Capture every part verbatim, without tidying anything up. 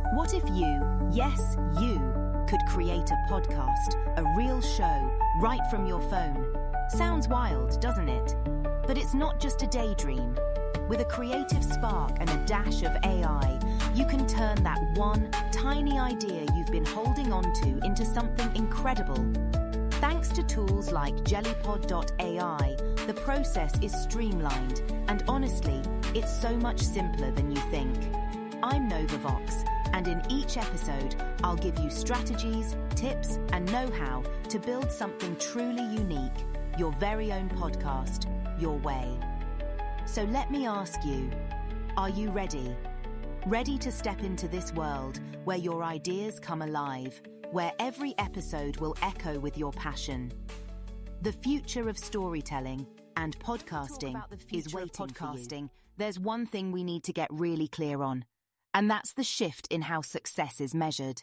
What if you, yes, you, could create a podcast, a real show, right from your phone? Sounds wild, doesn't it? But it's not just a daydream. With a creative spark and a dash of A I, you can turn that one tiny idea you've been holding onto into something incredible. Thanks to tools like Jellypod dot A I, the process is streamlined, and honestly, it's so much simpler than you think. I'm Novavox, and in each episode, I'll give you strategies, tips, and know-how to build something truly unique, your very own podcast, your way. So let me ask you, are you ready? Ready to step into this world where your ideas come alive, where every episode will echo with your passion? The future of storytelling and podcasting is waiting podcasting. For you. There's one thing we need to get really clear on, and that's the shift in how success is measured.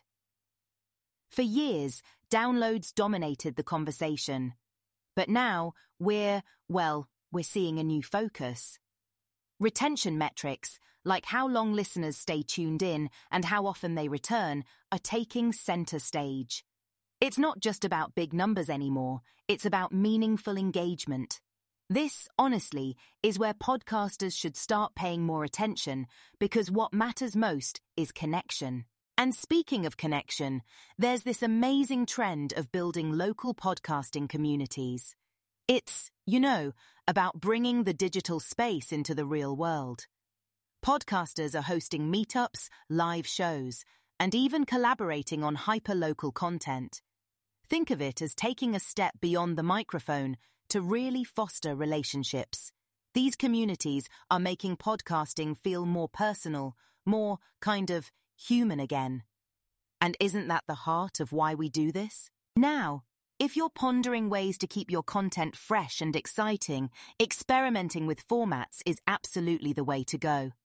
For years, downloads dominated the conversation. But now, we're, well, we're seeing a new focus. Retention metrics, like how long listeners stay tuned in and how often they return, are taking center stage. It's not just about big numbers anymore, it's about meaningful engagement. This, honestly, is where podcasters should start paying more attention, because what matters most is connection. And speaking of connection, there's this amazing trend of building local podcasting communities. It's, you know, about bringing the digital space into the real world. Podcasters are hosting meetups, live shows, and even collaborating on hyper-local content. Think of it as taking a step beyond the microphone to really foster relationships. These communities are making podcasting feel more personal, more kind of human again. And isn't that the heart of why we do this? Now, if you're pondering ways to keep your content fresh and exciting, experimenting with formats is absolutely the way to go.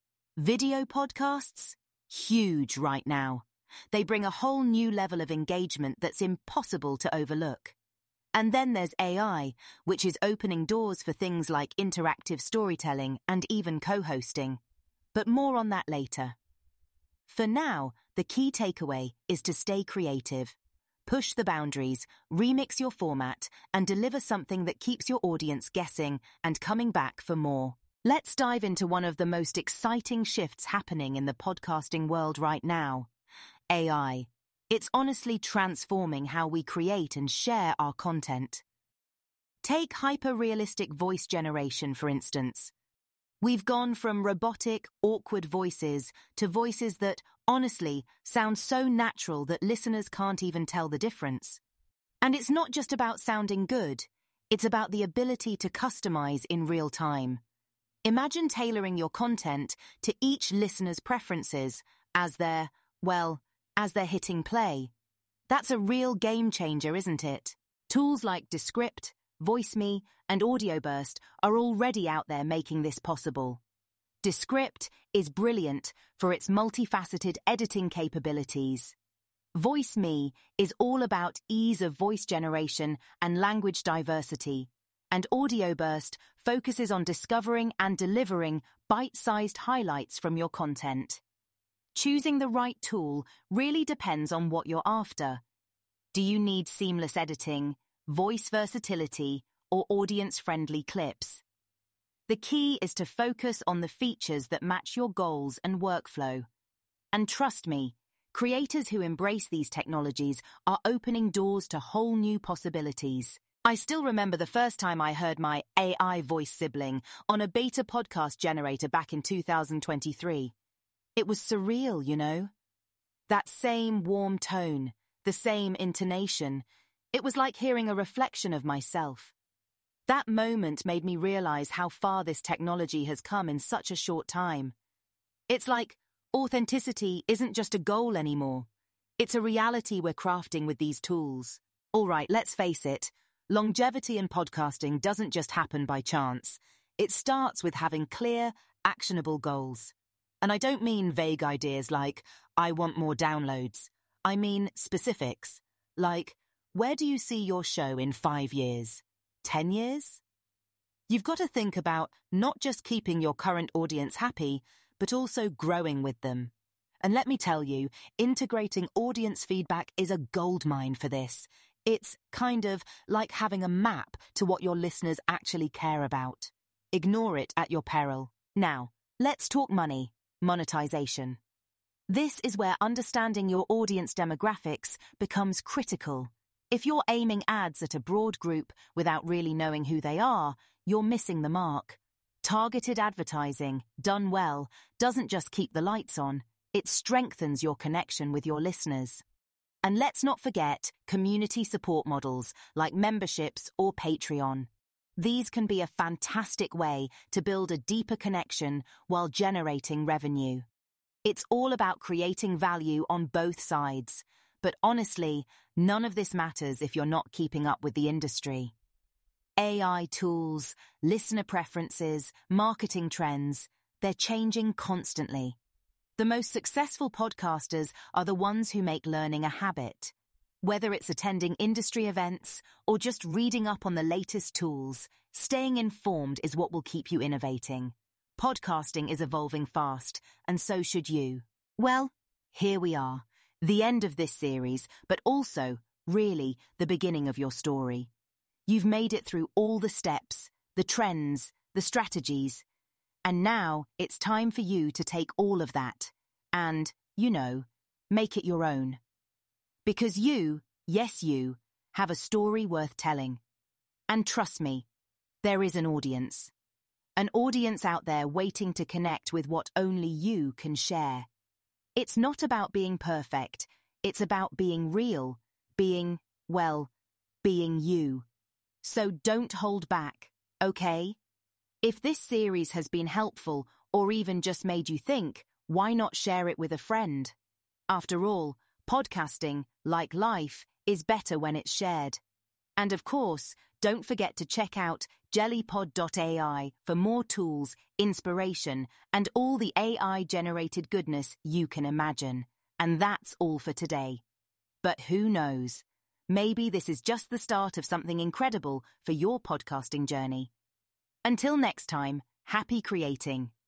Video podcasts? Huge right now. They bring a whole new level of engagement that's impossible to overlook. And then there's A I, which is opening doors for things like interactive storytelling and even co-hosting. But more on that later. For now, the key takeaway is to stay creative. Push the boundaries, remix your format, and deliver something that keeps your audience guessing and coming back for more. Let's dive into one of the most exciting shifts happening in the podcasting world right now. A I. It's honestly transforming how we create and share our content. Take hyper-realistic voice generation, for instance. We've gone from robotic, awkward voices to voices that, honestly, sound so natural that listeners can't even tell the difference. And it's not just about sounding good, it's about the ability to customize in real time. Imagine tailoring your content to each listener's preferences as they're, well, as they're hitting play. That's a real game changer, isn't it? Tools like Descript, VoiceMe, and AudioBurst are already out there making this possible. Descript is brilliant for its multifaceted editing capabilities. VoiceMe is all about ease of voice generation and language diversity, and AudioBurst focuses on discovering and delivering bite-sized highlights from your content. Choosing the right tool really depends on what you're after. Do you need seamless editing, voice versatility, or audience-friendly clips? The key is to focus on the features that match your goals and workflow. And trust me, creators who embrace these technologies are opening doors to whole new possibilities. I still remember the first time I heard my A I voice sibling on a beta podcast generator back in two thousand twenty-three. It was surreal, you know? That same warm tone, the same intonation. It was like hearing a reflection of myself. That moment made me realize how far this technology has come in such a short time. It's like authenticity isn't just a goal anymore. It's a reality we're crafting with these tools. All right, let's face it. Longevity in podcasting doesn't just happen by chance. It starts with having clear, actionable goals. And I don't mean vague ideas like, I want more downloads. I mean specifics, like, where do you see your show in five years? Ten years? You've got to think about not just keeping your current audience happy, but also growing with them. And let me tell you, integrating audience feedback is a goldmine for this. It's kind of like having a map to what your listeners actually care about. Ignore it at your peril. Now, let's talk money, monetization. This is where understanding your audience demographics becomes critical. If you're aiming ads at a broad group without really knowing who they are, you're missing the mark. Targeted advertising, done well, doesn't just keep the lights on, it strengthens your connection with your listeners. And let's not forget community support models like memberships or Patreon. These can be a fantastic way to build a deeper connection while generating revenue. It's all about creating value on both sides. But honestly, none of this matters if you're not keeping up with the industry. A I tools, listener preferences, marketing trends, they're changing constantly. The most successful podcasters are the ones who make learning a habit. Whether it's attending industry events or just reading up on the latest tools, staying informed is what will keep you innovating. Podcasting is evolving fast, and so should you. Well, here we are, the end of this series, but also, really, the beginning of your story. You've made it through all the steps, the trends, the strategies, and now it's time for you to take all of that and, you know, make it your own. Because you, yes you, have a story worth telling. And trust me, there is an audience. An audience out there waiting to connect with what only you can share. It's not about being perfect, it's about being real, being, well, being you. So don't hold back, okay? If this series has been helpful or even just made you think, why not share it with a friend? After all, podcasting, like life, is better when it's shared. And of course, don't forget to check out jellypod dot A I for more tools, inspiration, and all the A I-generated goodness you can imagine. And that's all for today. But who knows? Maybe this is just the start of something incredible for your podcasting journey. Until next time, happy creating.